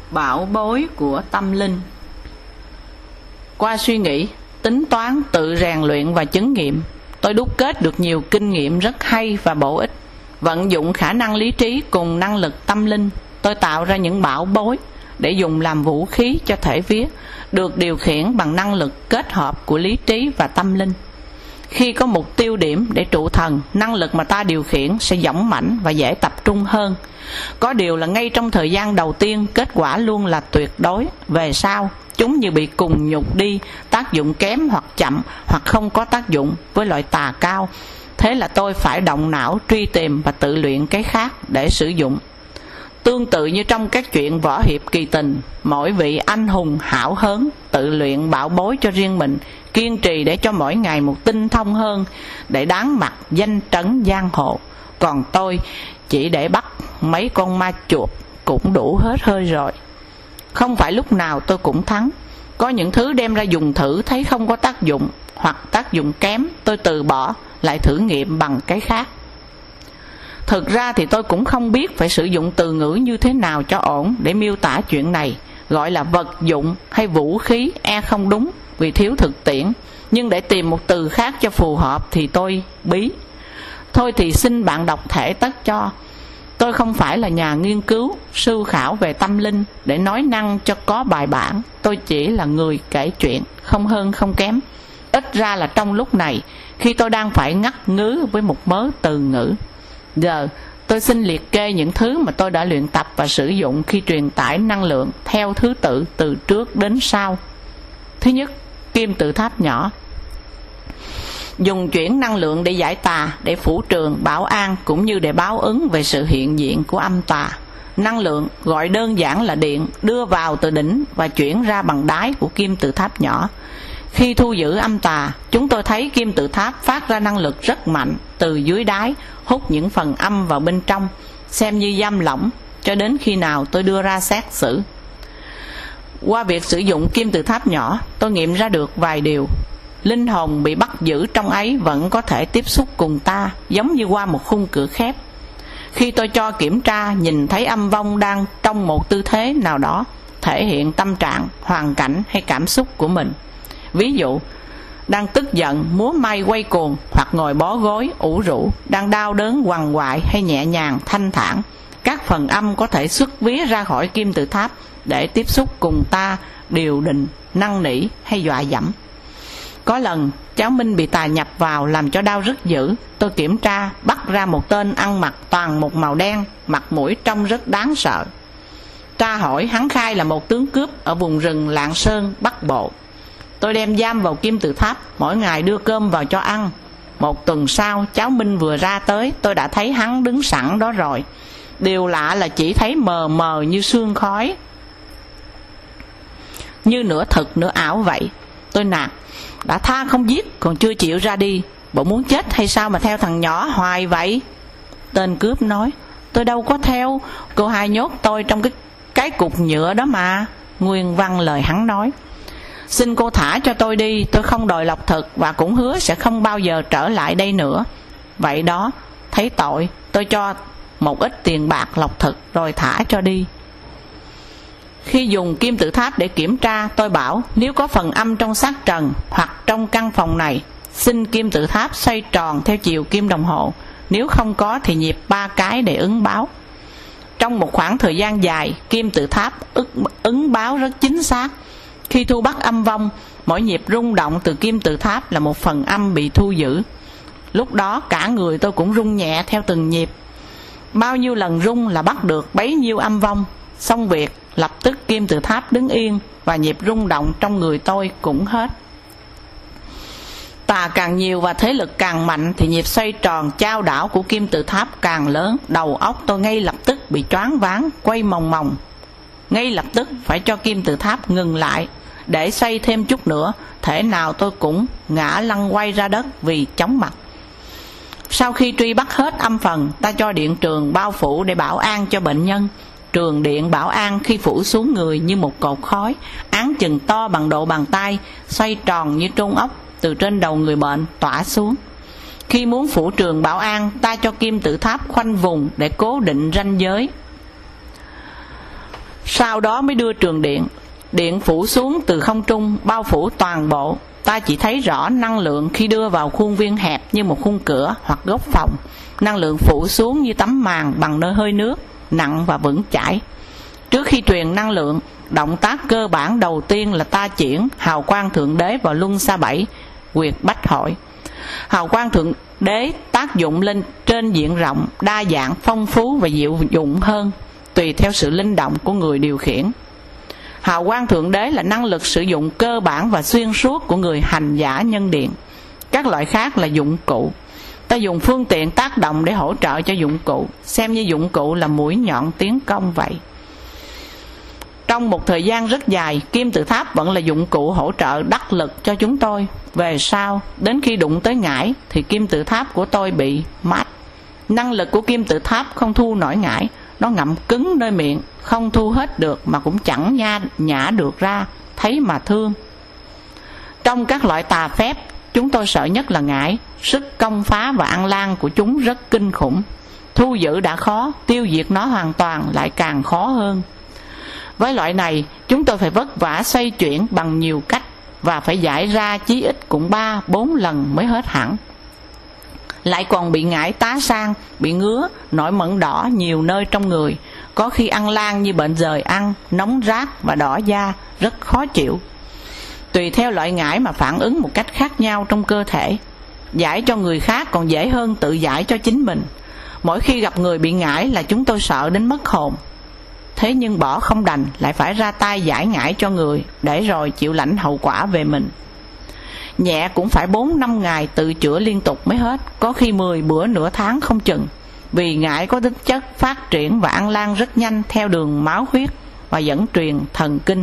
Bảo bối của tâm linh. Qua suy nghĩ, tính toán, tự rèn luyện và chứng nghiệm, tôi đúc kết được nhiều kinh nghiệm rất hay và bổ ích. Vận dụng khả năng lý trí cùng năng lực tâm linh, tôi tạo ra những bảo bối để dùng làm vũ khí cho thể vía, được điều khiển bằng năng lực kết hợp của lý trí và tâm linh. Khi có mục tiêu điểm để trụ thần, năng lực mà ta điều khiển sẽ dõng mãnh và dễ tập trung hơn. Có điều là ngay trong thời gian đầu tiên, kết quả luôn là tuyệt đối. Về sau, chúng như bị cùng nhục đi, tác dụng kém hoặc chậm hoặc không có tác dụng với loại tà cao. Thế là tôi phải động não truy tìm và tự luyện cái khác để sử dụng. Tương tự như trong các chuyện võ hiệp kỳ tình, mỗi vị anh hùng hảo hớn tự luyện bảo bối cho riêng mình, kiên trì để cho mỗi ngày một tinh thông hơn, để đáng mặt danh trấn giang hồ. Còn tôi chỉ để bắt mấy con ma chuột cũng đủ hết hơi rồi. Không phải lúc nào tôi cũng thắng. Có những thứ đem ra dùng thử thấy không có tác dụng, hoặc tác dụng kém, tôi từ bỏ, lại thử nghiệm bằng cái khác. Thực ra thì tôi cũng không biết phải sử dụng từ ngữ như thế nào cho ổn để miêu tả chuyện này. Gọi là vật dụng hay vũ khí không đúng vì thiếu thực tiễn, nhưng để tìm một từ khác cho phù hợp thì tôi bí. Thôi thì xin bạn đọc thể tất cho. Tôi không phải là nhà nghiên cứu, sư khảo về tâm linh để nói năng cho có bài bản. Tôi chỉ là người kể chuyện, không hơn không kém. Ít ra là trong lúc này, khi tôi đang phải ngắt ngứ với một mớ từ ngữ. Giờ tôi xin liệt kê những thứ mà tôi đã luyện tập và sử dụng khi truyền tải năng lượng theo thứ tự từ trước đến sau. Thứ nhất, kim tự tháp nhỏ. Dùng chuyển năng lượng để giải tà, để phủ trường, bảo an cũng như để báo ứng về sự hiện diện của âm tà. Năng lượng gọi đơn giản là điện, đưa vào từ đỉnh và chuyển ra bằng đáy của kim tự tháp nhỏ. Khi thu giữ âm tà, chúng tôi thấy kim tự tháp phát ra năng lực rất mạnh từ dưới đáy, hút những phần âm vào bên trong, xem như giam lỏng, cho đến khi nào tôi đưa ra xét xử. Qua việc sử dụng kim tự tháp nhỏ, tôi nghiệm ra được vài điều. Linh hồn bị bắt giữ trong ấy vẫn có thể tiếp xúc cùng ta, giống như qua một khung cửa khép. Khi tôi cho kiểm tra, nhìn thấy âm vong đang trong một tư thế nào đó, thể hiện tâm trạng, hoàn cảnh hay cảm xúc của mình. Ví dụ, đang tức giận, múa may quay cuồng hoặc ngồi bó gối, ủ rũ, đang đau đớn quằn quại hay nhẹ nhàng, thanh thản. Các phần âm có thể xuất vía ra khỏi kim tự tháp để tiếp xúc cùng ta, điều đình, năn nỉ hay dọa dẫm. Có lần, cháu Minh bị tà nhập vào làm cho đau rất dữ. Tôi kiểm tra, bắt ra một tên ăn mặc toàn một màu đen, mặt mũi trông rất đáng sợ. Tra hỏi, hắn khai là một tướng cướp ở vùng rừng Lạng Sơn, Bắc Bộ. Tôi đem giam vào kim tự tháp, mỗi ngày đưa cơm vào cho ăn. Một tuần sau, cháu Minh vừa ra tới, tôi đã thấy hắn đứng sẵn đó rồi. Điều lạ là chỉ thấy mờ mờ như sương khói, như nửa thực nửa ảo vậy. Tôi nạt, đã tha không giết còn chưa chịu ra đi, bộ muốn chết hay sao mà theo thằng nhỏ hoài vậy? Tên cướp nói, tôi đâu có theo, cô hai nhốt tôi trong cái cục nhựa đó mà. Nguyên văn lời hắn nói, xin cô thả cho tôi đi, tôi không đòi lộc thực và cũng hứa sẽ không bao giờ trở lại đây nữa. Vậy đó, thấy tội, tôi cho một ít tiền bạc lộc thực rồi thả cho đi. Khi dùng kim tự tháp để kiểm tra, tôi bảo nếu có phần âm trong xác trần hoặc trong căn phòng này, xin kim tự tháp xoay tròn theo chiều kim đồng hồ. Nếu không có thì nhịp 3 cái để ứng báo. Trong một khoảng thời gian dài, kim tự tháp ứng báo rất chính xác. Khi thu bắt âm vong, mỗi nhịp rung động từ kim tự tháp là một phần âm bị thu giữ. Lúc đó cả người tôi cũng rung nhẹ theo từng nhịp. Bao nhiêu lần rung là bắt được bấy nhiêu âm vong. Xong việc, lập tức kim tự tháp đứng yên và nhịp rung động trong người tôi cũng hết. Tà càng nhiều và thế lực càng mạnh thì nhịp xoay tròn chao đảo của kim tự tháp càng lớn. Đầu óc tôi ngay lập tức bị choáng váng, quay mòng mòng. Ngay lập tức phải cho kim tự tháp ngừng lại. Để xoay thêm chút nữa, thể nào tôi cũng ngã lăn quay ra đất vì chóng mặt. Sau khi truy bắt hết âm phần, ta cho điện trường bao phủ để bảo an cho bệnh nhân. Trường điện bảo an khi phủ xuống người như một cột khói, áng chừng to bằng độ bàn tay, xoay tròn như trôn ốc, từ trên đầu người bệnh tỏa xuống. Khi muốn phủ trường bảo an, ta cho kim tự tháp khoanh vùng để cố định ranh giới. sau đó mới đưa trường điện. Điện phủ xuống từ không trung, bao phủ toàn bộ. Ta chỉ thấy rõ năng lượng khi đưa vào khuôn viên hẹp như một khung cửa hoặc góc phòng. Năng lượng phủ xuống như tấm màn bằng nơi hơi nước, nặng và vững chãi. Trước khi truyền năng lượng, động tác cơ bản đầu tiên là ta chuyển hào quang Thượng Đế vào luân xa 7, huyệt bách hội. Hào quang Thượng Đế tác dụng lên trên diện rộng, đa dạng, phong phú và diệu dụng hơn, tùy theo sự linh động của người điều khiển. Hào quang Thượng Đế là năng lực sử dụng cơ bản và xuyên suốt của người hành giả nhân điện. Các loại khác là dụng cụ. Ta dùng phương tiện tác động để hỗ trợ cho dụng cụ, xem như dụng cụ là mũi nhọn tiến công vậy. Trong một thời gian rất dài, kim tự tháp vẫn là dụng cụ hỗ trợ đắc lực cho chúng tôi. Về sau, đến khi đụng tới ngải thì kim tự tháp của tôi bị mát. Năng lực của kim tự tháp không thu nổi ngải, nó ngậm cứng nơi miệng, không thu hết được mà cũng chẳng nhả được ra, thấy mà thương. Trong các loại tà phép, chúng tôi sợ nhất là ngải. Sức công phá và ăn lan của chúng rất kinh khủng. Thu giữ đã khó, tiêu diệt nó hoàn toàn lại càng khó hơn. Với loại này, chúng tôi phải vất vả xoay chuyển bằng nhiều cách và phải giải ra chí ít cũng 3-4 lần mới hết hẳn. Lại còn bị ngải tá sang, bị ngứa, nổi mẩn đỏ nhiều nơi trong người, có khi ăn lan như bệnh dời ăn, nóng rát và đỏ da, rất khó chịu. Tùy theo loại ngải mà phản ứng một cách khác nhau trong cơ thể. Giải cho người khác còn dễ hơn tự giải cho chính mình. Mỗi khi gặp người bị ngải là chúng tôi sợ đến mất hồn. Thế nhưng bỏ không đành, lại phải ra tay giải ngải cho người, để rồi chịu lãnh hậu quả về mình. Nhẹ cũng phải 4-5 ngày tự chữa liên tục mới hết, có khi 10 bữa nửa tháng không chừng. Vì ngải có tính chất phát triển và ăn lan rất nhanh theo đường máu huyết và dẫn truyền thần kinh.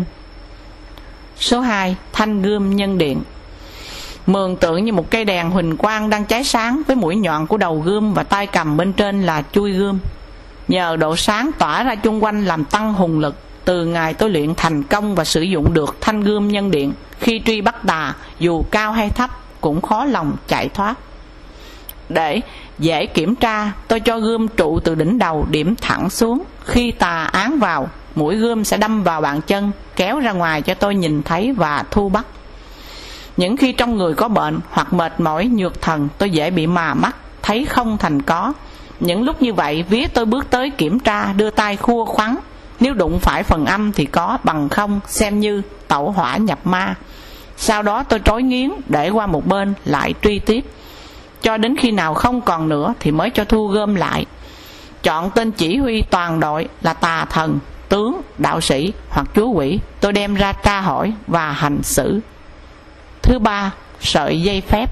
Số 2. Thanh gươm nhân điện. Mường tượng như một cây đèn huỳnh quang đang cháy sáng, với mũi nhọn của đầu gươm và tay cầm bên trên là chuôi gươm. Nhờ độ sáng tỏa ra chung quanh làm tăng hùng lực. Từ ngày tôi luyện thành công và sử dụng được thanh gươm nhân điện, khi truy bắt tà, dù cao hay thấp cũng khó lòng chạy thoát. Để dễ kiểm tra, tôi cho gươm trụ từ đỉnh đầu điểm thẳng xuống. Khi tà án vào, mũi gươm sẽ đâm vào bàn chân, kéo ra ngoài cho tôi nhìn thấy và thu bắt. Những khi trong người có bệnh hoặc mệt mỏi nhược thần, tôi dễ bị mà mắt, thấy không thành có. Những lúc như vậy, vía tôi bước tới kiểm tra, đưa tay khua khoắn. Nếu đụng phải phần âm thì có, bằng không xem như tẩu hỏa nhập ma. Sau đó tôi trói nghiến, để qua một bên, lại truy tiếp. Cho đến khi nào không còn nữa thì mới cho thu gom lại. Chọn tên chỉ huy toàn đội là tà thần, tướng, đạo sĩ hoặc chúa quỷ. Tôi đem ra tra hỏi và hành xử. Thứ 3. Sợi dây phép.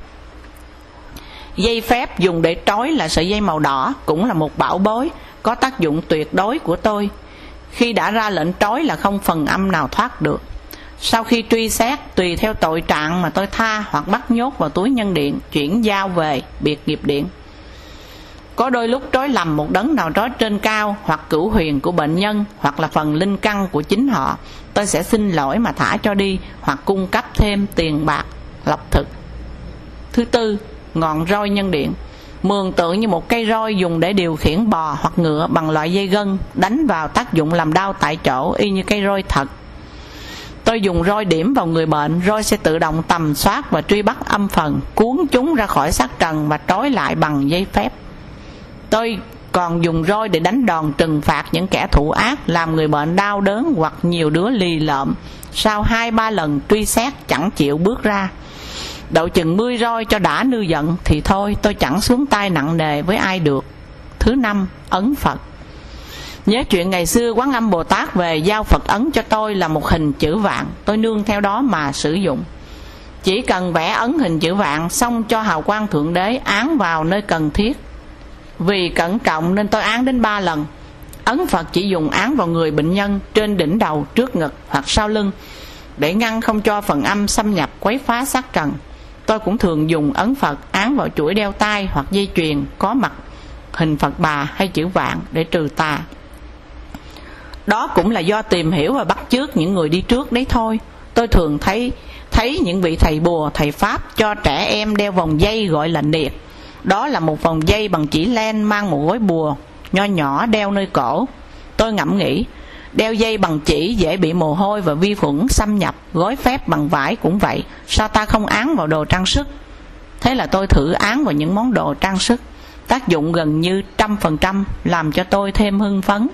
Dây phép dùng để trói là sợi dây màu đỏ, cũng là một bảo bối, có tác dụng tuyệt đối của tôi. Khi đã ra lệnh trói là không phần âm nào thoát được. Sau khi truy xét, tùy theo tội trạng mà tôi tha hoặc bắt nhốt vào túi nhân điện, chuyển giao về biệt nghiệp điện. Có đôi lúc trói lầm một đấng nào đó trên cao, hoặc cửu huyền của bệnh nhân, hoặc là phần linh căn của chính họ, tôi sẽ xin lỗi mà thả cho đi, hoặc cung cấp thêm tiền bạc, lộc thực. Thứ 4. Ngọn roi nhân điện. Mường tượng như một cây roi dùng để điều khiển bò hoặc ngựa bằng loại dây gân, đánh vào tác dụng làm đau tại chỗ y như cây roi thật. Tôi dùng roi điểm vào người bệnh, roi sẽ tự động tầm soát và truy bắt âm phần, cuốn chúng ra khỏi xác trần và trói lại bằng dây phép. Tôi còn dùng roi để đánh đòn trừng phạt những kẻ thủ ác, làm người bệnh đau đớn hoặc nhiều đứa lì lợm. Sau 2-3 lần truy xét chẳng chịu bước ra. Đậu chừng 10 roi cho đã nư giận thì thôi, tôi chẳng xuống tay nặng nề với ai được. Thứ 5. Ấn Phật. Nhớ chuyện ngày xưa Quán Âm Bồ Tát về giao Phật ấn cho tôi là một hình chữ vạn, tôi nương theo đó mà sử dụng. Chỉ cần vẽ ấn hình chữ vạn xong cho hào quang Thượng Đế án vào nơi cần thiết. Vì cẩn trọng nên tôi án đến 3 lần. Ấn Phật chỉ dùng án vào người bệnh nhân, trên đỉnh đầu, trước ngực hoặc sau lưng, để ngăn không cho phần âm xâm nhập quấy phá xác trần. Tôi cũng thường dùng ấn Phật án vào chuỗi đeo tay hoặc dây chuyền có mặt hình Phật Bà hay chữ vạn để trừ tà. Đó cũng là do tìm hiểu và bắt chước những người đi trước đấy thôi. Tôi thường thấy những vị thầy bùa, thầy Pháp cho trẻ em đeo vòng dây gọi là niệt. Đó là một vòng dây bằng chỉ len mang một gối bùa nho nhỏ đeo nơi cổ. Tôi ngẫm nghĩ, Đeo dây bằng chỉ dễ bị mồ hôi và vi khuẩn xâm nhập. Gói phép bằng vải cũng vậy. Sao ta không áng vào đồ trang sức? Thế là tôi thử áng vào những món đồ trang sức. Tác dụng gần như 100%, làm cho tôi thêm hưng phấn.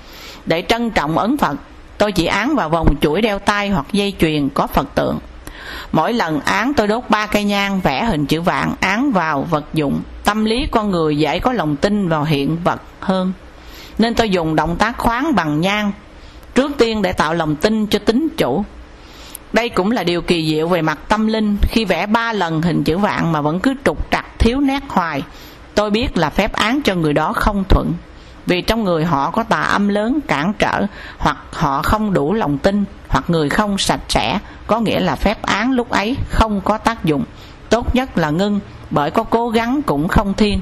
Để trân trọng ấn Phật, tôi chỉ áng vào vòng chuỗi đeo tay hoặc dây chuyền có Phật tượng. Mỗi lần áng tôi đốt 3 cây nhang vẽ hình chữ vạn áng vào vật dụng. Tâm lý con người dễ có lòng tin vào hiện vật hơn, nên tôi dùng động tác khoáng bằng nhang trước tiên để tạo lòng tin cho tín chủ. Đây cũng là điều kỳ diệu về mặt tâm linh. Khi vẽ 3 lần hình chữ vạn mà vẫn cứ trục trặc thiếu nét hoài, tôi biết là phép án cho người đó không thuận, vì trong người họ có tà âm lớn cản trở, hoặc họ không đủ lòng tin, hoặc người không sạch sẽ, có nghĩa là phép án lúc ấy không có tác dụng. Tốt nhất là ngưng, bởi có cố gắng cũng không thiên.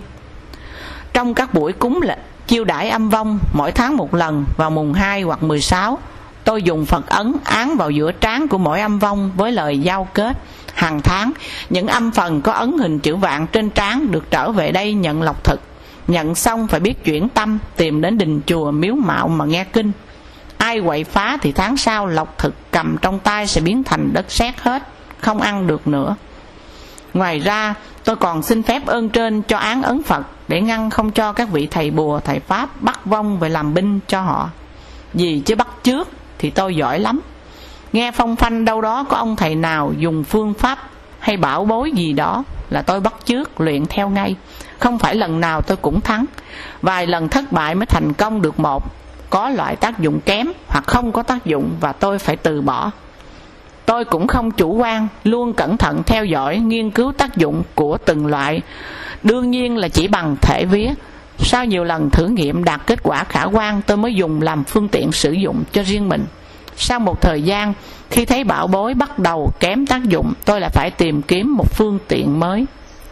Trong các buổi cúng chiêu đãi âm vong mỗi tháng một lần vào mùng 2 hoặc 16, tôi dùng Phật ấn áng vào giữa trán của mỗi âm vong với lời giao kết. Hàng tháng, những âm phần có ấn hình chữ vạn trên trán được trở về đây nhận lộc thực. Nhận xong phải biết chuyển tâm, tìm đến đình chùa miếu mạo mà nghe kinh. Ai quậy phá thì tháng sau lộc thực cầm trong tay sẽ biến thành đất sét hết, không ăn được nữa. Ngoài ra, tôi còn xin phép ơn trên cho án ấn Phật để ngăn không cho các vị thầy bùa, thầy Pháp bắt vong về làm binh cho họ. Vì chứ bắt chước thì tôi giỏi lắm. Nghe phong phanh đâu đó có ông thầy nào dùng phương pháp hay bảo bối gì đó là tôi bắt chước luyện theo ngay. Không phải lần nào tôi cũng thắng, vài lần thất bại mới thành công được một. Có loại tác dụng kém hoặc không có tác dụng và tôi phải từ bỏ. Tôi cũng không chủ quan, luôn cẩn thận theo dõi, nghiên cứu tác dụng của từng loại. Đương nhiên là chỉ bằng thể vía. Sau nhiều lần thử nghiệm đạt kết quả khả quan, tôi mới dùng làm phương tiện sử dụng cho riêng mình. Sau một thời gian, khi thấy bảo bối bắt đầu kém tác dụng, tôi lại phải tìm kiếm một phương tiện mới.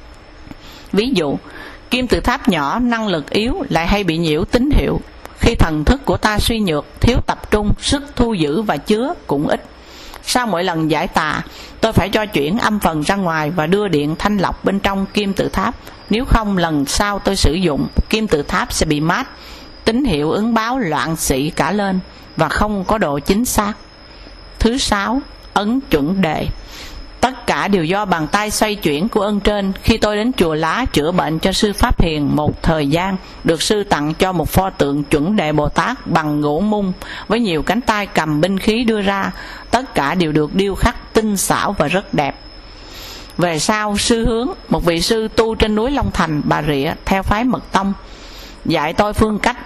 Ví dụ, kim tự tháp nhỏ năng lực yếu lại hay bị nhiễu tín hiệu. Khi thần thức của ta suy nhược, thiếu tập trung, sức thu giữ và chứa cũng ít. Sau mỗi lần giải tà, tôi phải cho chuyển âm phần ra ngoài và đưa điện thanh lọc bên trong kim tự tháp. Nếu không, lần sau tôi sử dụng, kim tự tháp sẽ bị mát, tín hiệu ứng báo loạn xị cả lên và không có độ chính xác. Thứ 6, ấn chuẩn đề. Tất cả đều do bàn tay xoay chuyển của ơn trên. Khi tôi đến chùa Lá chữa bệnh cho sư Pháp Hiền một thời gian, được sư tặng cho một pho tượng chuẩn đề Bồ Tát bằng gỗ mung với nhiều cánh tay cầm binh khí đưa ra. Tất cả đều được điêu khắc tinh xảo và rất đẹp. Về sau, sư Hướng, một vị sư tu trên núi Long Thành, Bà Rịa theo phái Mật Tông, dạy tôi phương cách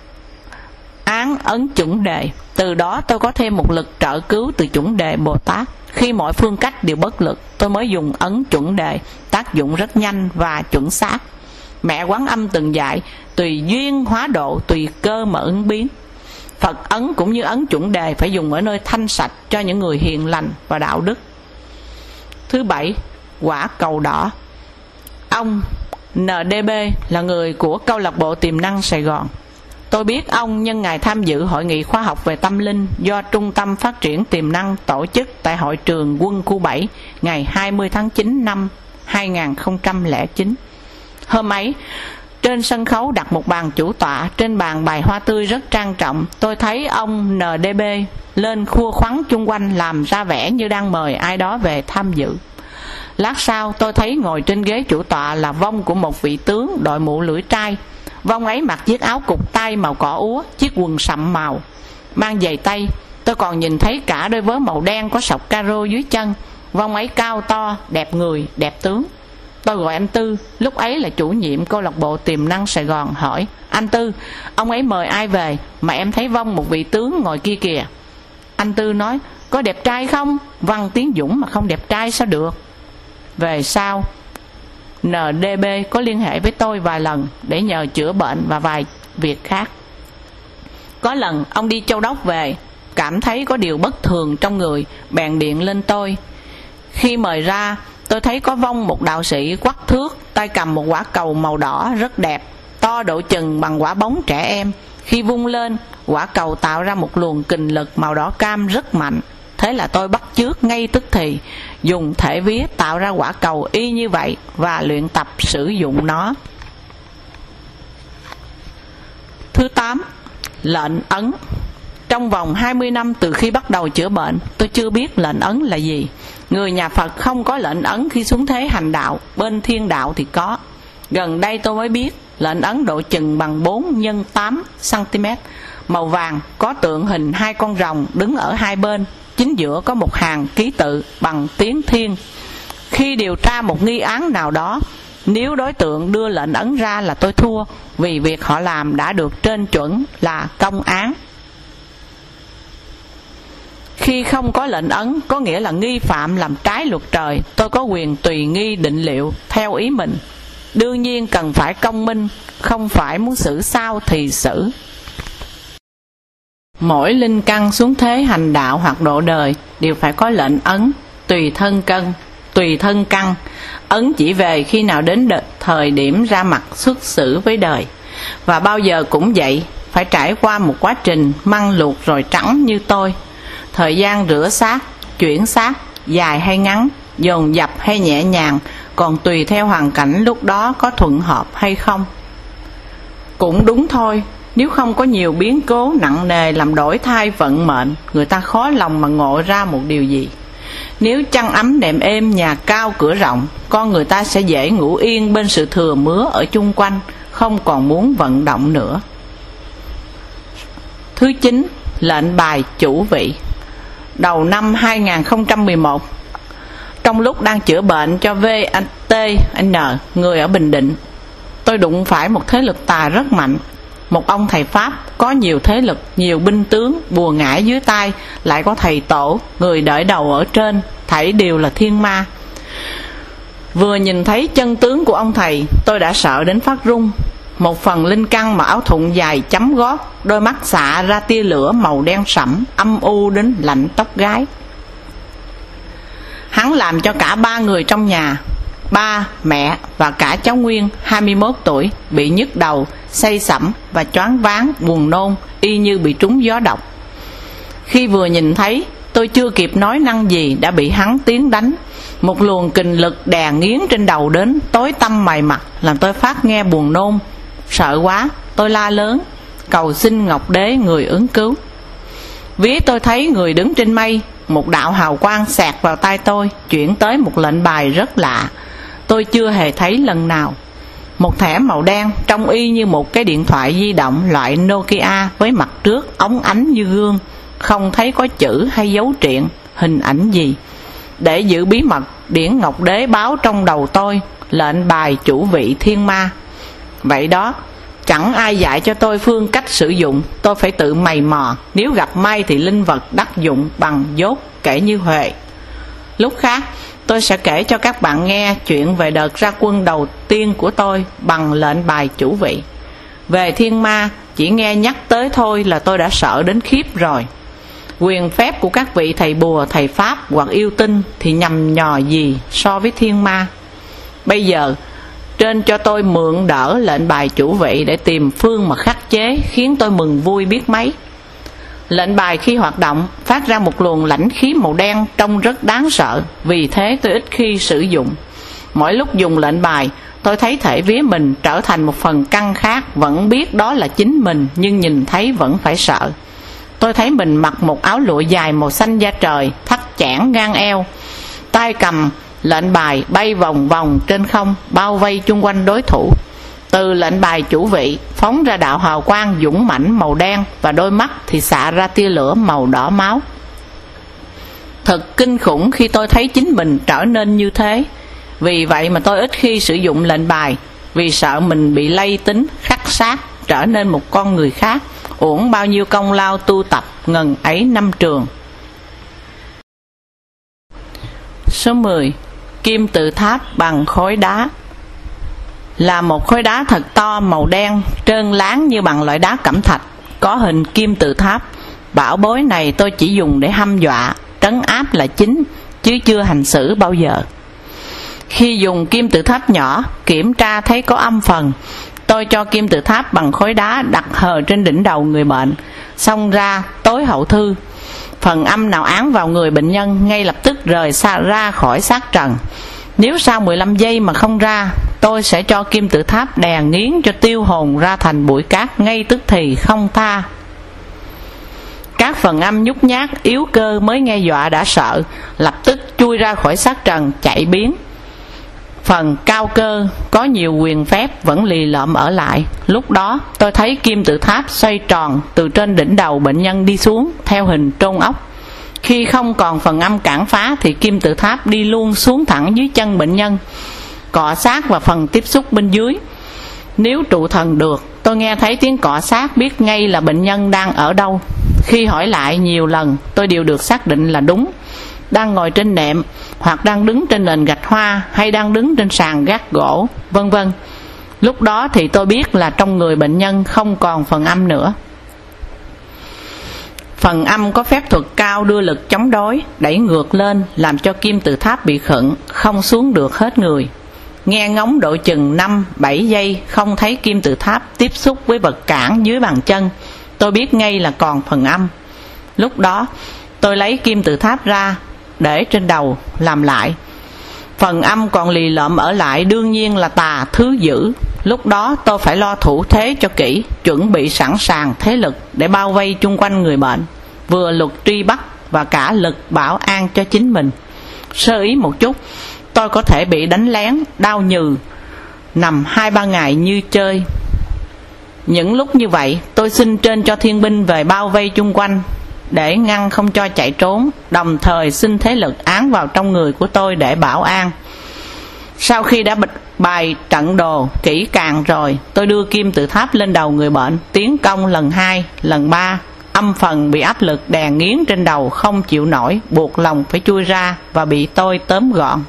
án ấn chuẩn đề. Từ đó tôi có thêm một lực trợ cứu từ chuẩn đề Bồ Tát. Khi mọi phương cách đều bất lực, tôi mới dùng ấn chuẩn đề, tác dụng rất nhanh và chuẩn xác. Mẹ Quán Âm từng dạy, tùy duyên hóa độ, tùy cơ mà ứng biến. Phật ấn cũng như ấn chuẩn đề phải dùng ở nơi thanh sạch cho những người hiền lành và đạo đức. Thứ 7, quả cầu đỏ. Ông NDB là người của câu lạc bộ Tiềm năng Sài Gòn. Tôi biết ông nhân ngày tham dự hội nghị khoa học về tâm linh do Trung tâm Phát triển Tiềm năng tổ chức tại hội trường Quân khu 7 ngày 20 tháng 9 năm 2009. Hôm ấy, trên sân khấu đặt một bàn chủ tọa, trên bàn bày hoa tươi rất trang trọng. Tôi thấy ông NDB lên khua khoắn chung quanh làm ra vẻ như đang mời ai đó về tham dự. Lát sau tôi thấy ngồi trên ghế chủ tọa là vong của một vị tướng đội mũ lưỡi trai. Vong ấy mặc chiếc áo cụt tay màu cỏ úa, chiếc quần sậm màu, mang giày tây. Tôi còn nhìn thấy cả đôi vớ màu đen có sọc caro dưới chân. Vong ấy cao to, đẹp người, đẹp tướng. Tôi gọi anh Tư, lúc ấy là chủ nhiệm câu lạc bộ Tiềm năng Sài Gòn, hỏi: anh Tư, ông ấy mời ai về mà em thấy vong một vị tướng ngồi kia kìa? Anh Tư nói: có đẹp trai không? Văn Tiến Dũng mà không đẹp trai sao được? Về sau, NDB có liên hệ với tôi vài lần để nhờ chữa bệnh và vài việc khác. Có lần ông đi Châu Đốc về, cảm thấy có điều bất thường trong người, bèn điện lên tôi. Khi mời ra, tôi thấy có vong một đạo sĩ quắc thước, tay cầm một quả cầu màu đỏ rất đẹp, to độ chừng bằng quả bóng trẻ em. Khi vung lên, quả cầu tạo ra một luồng kình lực màu đỏ cam rất mạnh. Thế là tôi bắt chước ngay tức thì, dùng thể vía tạo ra quả cầu y như vậy và luyện tập sử dụng nó. Thứ 8, lệnh ấn. Trong vòng 20 năm từ khi bắt đầu chữa bệnh, tôi chưa biết lệnh ấn là gì. Người nhà Phật không có lệnh ấn khi xuống thế hành đạo, bên thiên đạo thì có. Gần đây tôi mới biết lệnh ấn độ chừng bằng 4 x 8 cm, màu vàng, có tượng hình 2 con rồng đứng ở hai bên, chính giữa có một hàng ký tự bằng tiếng Thiên. Khi điều tra một nghi án nào đó, nếu đối tượng đưa lệnh ấn ra là tôi thua, vì việc họ làm đã được trên chuẩn là công án. Khi không có lệnh ấn, có nghĩa là nghi phạm làm trái luật trời, tôi có quyền tùy nghi định liệu theo ý mình. Đương nhiên cần phải công minh, không phải muốn xử sao thì xử. Mỗi linh căn xuống thế hành đạo hoặc độ đời đều phải có lệnh ấn, tùy thân căn. Ấn chỉ về khi nào đến thời điểm ra mặt xuất xử với đời. Và bao giờ cũng vậy, phải trải qua một quá trình măng luộc rồi trắng như tôi. Thời gian rửa xác, chuyển xác, dài hay ngắn, dồn dập hay nhẹ nhàng, còn tùy theo hoàn cảnh lúc đó có thuận hợp hay không. Cũng đúng thôi, nếu không có nhiều biến cố nặng nề làm đổi thay vận mệnh, người ta khó lòng mà ngộ ra một điều gì. Nếu chăn ấm nệm êm, nhà cao cửa rộng, con người ta sẽ dễ ngủ yên bên sự thừa mứa ở chung quanh, không còn muốn vận động nữa. Thứ 9, lệnh bài chủ vị. Đầu năm 2011, trong lúc đang chữa bệnh cho VTN, người ở Bình Định, tôi đụng phải một thế lực tà rất mạnh. Một ông thầy Pháp có nhiều thế lực, nhiều binh tướng, bùa ngải dưới tay, lại có thầy tổ, người đỡ đầu ở trên, thảy đều là thiên ma. Vừa nhìn thấy chân tướng của ông thầy, tôi đã sợ đến phát run. Một phần linh căn mà áo thụng dài chấm gót, đôi mắt xạ ra tia lửa màu đen sẫm, âm u đến lạnh tóc gái. Hắn làm cho cả 3 người trong nhà, ba, mẹ và cả cháu Nguyên 21 tuổi bị nhức đầu, say sẩm và choáng váng, buồn nôn, y như bị trúng gió độc. Khi vừa nhìn thấy, tôi chưa kịp nói năng gì đã bị hắn tiến đánh. Một luồng kình lực đè nghiến trên đầu đến tối tăm mày mặt, làm tôi phát nghe buồn nôn. Sợ quá, tôi la lớn, cầu xin Ngọc Đế người ứng cứu. Vía tôi thấy người đứng trên mây, một đạo hào quang xẹt vào tai tôi, chuyển tới một lệnh bài rất lạ, tôi chưa hề thấy lần nào. Một thẻ màu đen trông y như một cái điện thoại di động loại Nokia với mặt trước óng ánh như gương, không thấy có chữ hay dấu triện, hình ảnh gì. Để giữ bí mật, điển Ngọc Đế báo trong đầu tôi lệnh bài chủ vị thiên ma. Vậy đó, chẳng ai dạy cho tôi phương cách sử dụng, tôi phải tự mày mò, nếu gặp may thì linh vật đắc dụng bằng dốt kể như Huệ. Lúc khác, tôi sẽ kể cho các bạn nghe chuyện về đợt ra quân đầu tiên của tôi bằng lệnh bài chủ vị. Về thiên ma, chỉ nghe nhắc tới thôi là tôi đã sợ đến khiếp rồi. Quyền phép của các vị thầy bùa, thầy Pháp hoặc yêu tinh thì nhằm nhò gì so với thiên ma. Bây giờ, trên cho tôi mượn đỡ lệnh bài chủ vị để tìm phương mà khắc chế, khiến tôi mừng vui biết mấy. Lệnh bài khi hoạt động phát ra một luồng lãnh khí màu đen trông rất đáng sợ, vì thế tôi ít khi sử dụng. Mỗi lúc dùng lệnh bài, tôi thấy thể vía mình trở thành một phần căn khác, vẫn biết đó là chính mình nhưng nhìn thấy vẫn phải sợ. Tôi thấy mình mặc một áo lụa dài màu xanh da trời, thắt chẽn ngang eo, tay cầm lệnh bài bay vòng vòng trên không, bao vây chung quanh đối thủ. Từ lệnh bài chủ vị phóng ra đạo hào quang dũng mãnh màu đen, và đôi mắt thì xạ ra tia lửa màu đỏ máu. Thật kinh khủng khi tôi thấy chính mình trở nên như thế. Vì vậy mà tôi ít khi sử dụng lệnh bài, vì sợ mình bị lây tính khắc sát, trở nên một con người khác, uổng bao nhiêu công lao tu tập ngần ấy năm trường. Số 10. Kim tự tháp bằng khối đá. Là một khối đá thật to màu đen, trơn láng như bằng loại đá cẩm thạch, có hình kim tự tháp. Bảo bối này tôi chỉ dùng để hăm dọa, trấn áp là chính, chứ chưa hành xử bao giờ. Khi dùng kim tự tháp nhỏ, kiểm tra thấy có âm phần, tôi cho kim tự tháp bằng khối đá đặt hờ trên đỉnh đầu người bệnh, xong ra tối hậu thư. Phần âm nào án vào người bệnh nhân ngay lập tức rời ra khỏi xác trần. Nếu sau 15 giây mà không ra, tôi sẽ cho kim tự tháp đè nghiến cho tiêu hồn ra thành bụi cát ngay tức thì không tha. Các phần âm nhút nhát, yếu cơ mới nghe dọa đã sợ, lập tức chui ra khỏi xác trần chạy biến. Phần cao cơ có nhiều quyền phép vẫn lì lợm ở lại. Lúc đó tôi thấy kim tự tháp xoay tròn từ trên đỉnh đầu bệnh nhân đi xuống theo hình trôn ốc. Khi không còn phần âm cản phá thì kim tự tháp đi luôn xuống thẳng dưới chân bệnh nhân, cọ sát vào phần tiếp xúc bên dưới. Nếu trụ thần được, tôi nghe thấy tiếng cọ sát biết ngay là bệnh nhân đang ở đâu. Khi hỏi lại nhiều lần, tôi đều được xác định là đúng. Đang ngồi trên nệm, hoặc đang đứng trên nền gạch hoa, hay đang đứng trên sàn gác gỗ, vân vân. Lúc đó thì tôi biết là trong người bệnh nhân không còn phần âm nữa. Phần âm có phép thuật cao đưa lực chống đối, đẩy ngược lên, làm cho kim tự tháp bị khựng, không xuống được hết người. Nghe ngóng độ chừng 5-7 giây không thấy kim tự tháp tiếp xúc với vật cản dưới bàn chân, tôi biết ngay là còn phần âm. Lúc đó tôi lấy kim tự tháp ra để trên đầu làm lại. Phần âm còn lì lợm ở lại đương nhiên là tà thứ dữ. Lúc đó tôi phải lo thủ thế cho kỹ, chuẩn bị sẵn sàng thế lực để bao vây chung quanh người bệnh, vừa luật truy bắt và cả lực bảo an cho chính mình. Sơ ý một chút, tôi có thể bị đánh lén, đau nhừ, nằm 2-3 ngày như chơi. Những lúc như vậy, tôi xin trên cho thiên binh về bao vây chung quanh để ngăn không cho chạy trốn, đồng thời xin thế lực án vào trong người của tôi để bảo an. Sau khi đã bày trận đồ kỹ càng rồi, tôi đưa kim tự tháp lên đầu người bệnh, tiến công lần 2, lần 3. Âm phần bị áp lực đè nghiến trên đầu không chịu nổi, buộc lòng phải chui ra và bị tôi tóm gọn.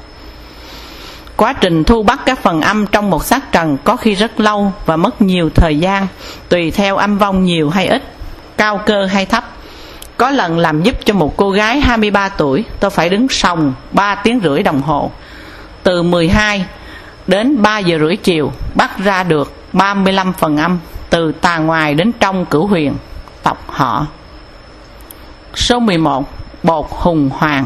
Quá trình thu bắt các phần âm trong một xác trần có khi rất lâu và mất nhiều thời gian, tùy theo âm vong nhiều hay ít, cao cơ hay thấp. Có lần làm giúp cho một cô gái 23 tuổi, tôi phải đứng sòng 3 tiếng rưỡi đồng hồ. Từ 12 đến 3 giờ rưỡi chiều, bắt ra được 35 phần âm, từ tà ngoài đến trong cửu huyền, tộc họ. Số 11. Bột hùng hoàng.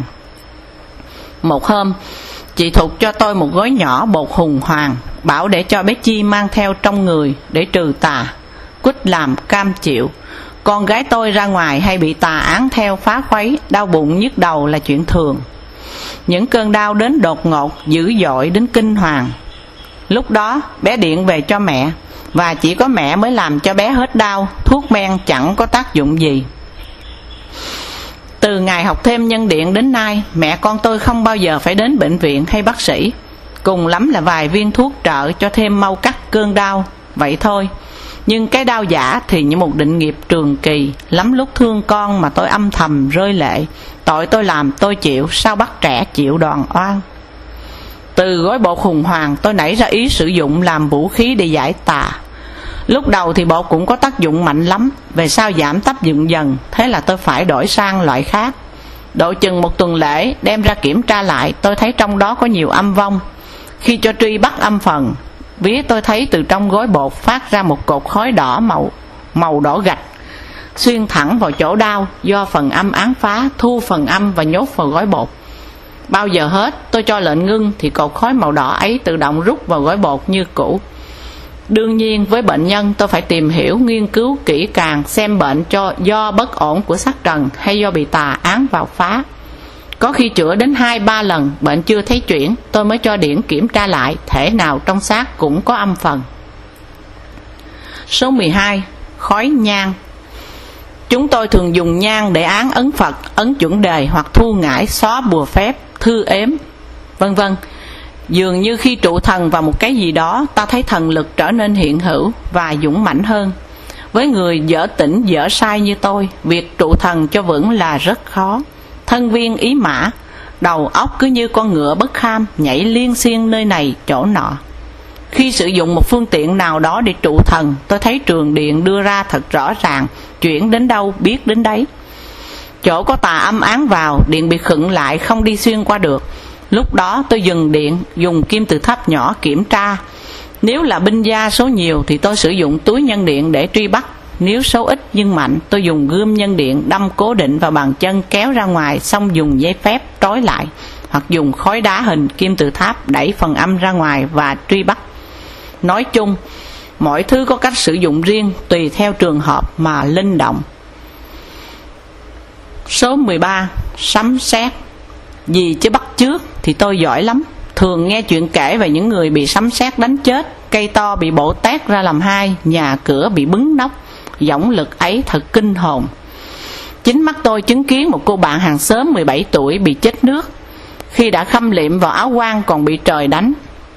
Một hôm, chị Thục cho tôi một gói nhỏ bột hùng hoàng, bảo để cho bé Chi mang theo trong người để trừ tà. Quýt làm cam chịu. Con gái tôi ra ngoài hay bị tà án theo phá khuấy, đau bụng nhức đầu là chuyện thường. Những cơn đau đến đột ngột, dữ dội đến kinh hoàng. Lúc đó bé điện về cho mẹ, và chỉ có mẹ mới làm cho bé hết đau, thuốc men chẳng có tác dụng gì. Từ ngày học thêm nhân điện đến nay, mẹ con tôi không bao giờ phải đến bệnh viện hay bác sĩ. Cùng lắm là vài viên thuốc trợ cho thêm mau cắt cơn đau, vậy thôi. Nhưng cái đau giả thì như một định nghiệp trường kỳ. Lắm lúc thương con mà tôi âm thầm rơi lệ. Tội tôi làm tôi chịu, sao bắt trẻ chịu đòn oan. Từ gói bột hùng hoàng, tôi nảy ra ý sử dụng làm vũ khí để giải tà. Lúc đầu thì bột cũng có tác dụng mạnh lắm, về sau giảm tác dụng dần, thế là tôi phải đổi sang loại khác. Độ chừng một tuần lễ, đem ra kiểm tra lại, tôi thấy trong đó có nhiều âm vong. Khi cho truy bắt âm phần, vía tôi thấy từ trong gói bột phát ra một cột khói đỏ màu đỏ gạch, xuyên thẳng vào chỗ đau, do phần âm án phá, thu phần âm và nhốt vào gói bột. Bao giờ hết tôi cho lệnh ngưng thì cột khói màu đỏ ấy tự động rút vào gói bột như cũ. Đương nhiên với bệnh nhân tôi phải tìm hiểu, nghiên cứu kỹ càng xem bệnh do bất ổn của xác trần hay do bị tà án vào phá. Có khi chữa đến 2-3 lần bệnh chưa thấy chuyển, tôi mới cho điển kiểm tra lại, thể nào trong xác cũng có âm phần. Số 12. Khói nhang. Chúng tôi thường dùng nhang để án ấn Phật, ấn chuẩn đề hoặc thu ngải, xóa bùa phép, thư ếm, vân vân. Dường như khi trụ thần vào một cái gì đó, ta thấy thần lực trở nên hiện hữu và dũng mãnh hơn. Với người dở tỉnh dở sai như tôi, việc trụ thần cho vững là rất khó. Thân viên ý mã, đầu óc cứ như con ngựa bất kham, nhảy liên xiên nơi này chỗ nọ. Khi sử dụng một phương tiện nào đó để trụ thần, tôi thấy trường điện đưa ra thật rõ ràng, chuyển đến đâu biết đến đấy. Chỗ có tà âm án vào, điện bị khựng lại không đi xuyên qua được. Lúc đó tôi dừng điện, dùng kim tự tháp nhỏ kiểm tra. Nếu là binh gia số nhiều thì tôi sử dụng túi nhân điện để truy bắt. Nếu số ít nhưng mạnh, tôi dùng gươm nhân điện đâm cố định vào bàn chân kéo ra ngoài, xong dùng dây phép trói lại, hoặc dùng khói đá hình kim tự tháp đẩy phần âm ra ngoài và truy bắt. Nói chung, mỗi thứ có cách sử dụng riêng tùy theo trường hợp mà linh động. Số 13. Sấm sét. Gì chứ bắt chước thì tôi giỏi lắm. Thường nghe chuyện kể về những người bị sấm sét đánh chết, cây to bị bổ tét ra làm hai, nhà cửa bị bứng nóc. Dõng lực ấy thật kinh hồn. Chính mắt tôi chứng kiến một cô bạn hàng xóm 17 tuổi bị chết nước khi đã khâm liệm vào áo quan còn bị trời đánh.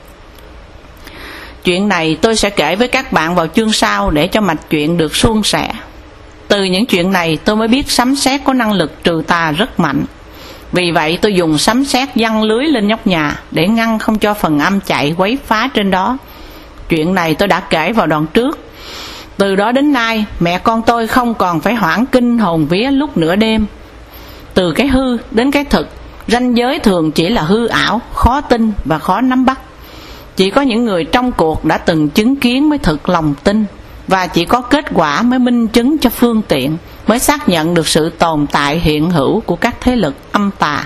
Chuyện này tôi sẽ kể với các bạn vào chương sau để cho mạch chuyện được suôn sẻ. Từ những chuyện này tôi mới biết sấm sét có năng lực trừ tà rất mạnh. Vì vậy tôi dùng sấm sét giăng lưới lên nóc nhà để ngăn không cho phần âm chạy quấy phá trên đó. Chuyện này tôi đã kể vào đoạn trước. Từ đó đến nay, mẹ con tôi không còn phải hoảng kinh hồn vía lúc nửa đêm. Từ cái hư đến cái thực, ranh giới thường chỉ là hư ảo, khó tin và khó nắm bắt. Chỉ có những người trong cuộc đã từng chứng kiến mới thực lòng tin, và chỉ có kết quả mới minh chứng cho phương tiện, mới xác nhận được sự tồn tại hiện hữu của các thế lực âm tà.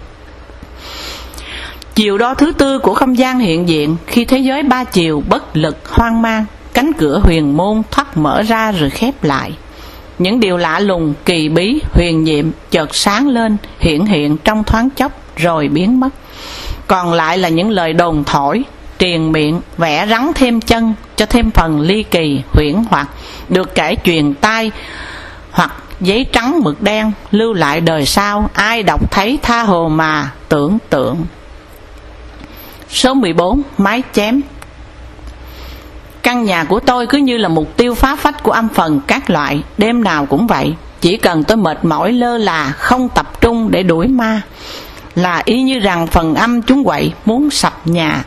Chiều đo thứ tư của không gian hiện diện, khi thế giới ba chiều bất lực hoang mang, cánh cửa huyền môn thoát mở ra rồi khép lại. Những điều lạ lùng, kỳ bí, huyền nhiệm chợt sáng lên, hiện trong thoáng chốc rồi biến mất. Còn lại là những lời đồn thổi, triền miệng, vẽ rắn thêm chân cho thêm phần ly kỳ, huyễn hoặc, được kể truyền tai hoặc giấy trắng mực đen, lưu lại đời sau, ai đọc thấy tha hồ mà tưởng tượng. Số 14. Mái chém. Căn nhà của tôi cứ như là mục tiêu phá phách của âm phần các loại, đêm nào cũng vậy. Chỉ cần tôi mệt mỏi lơ là, không tập trung để đuổi ma, là y như rằng phần âm chúng quậy muốn sập nhà.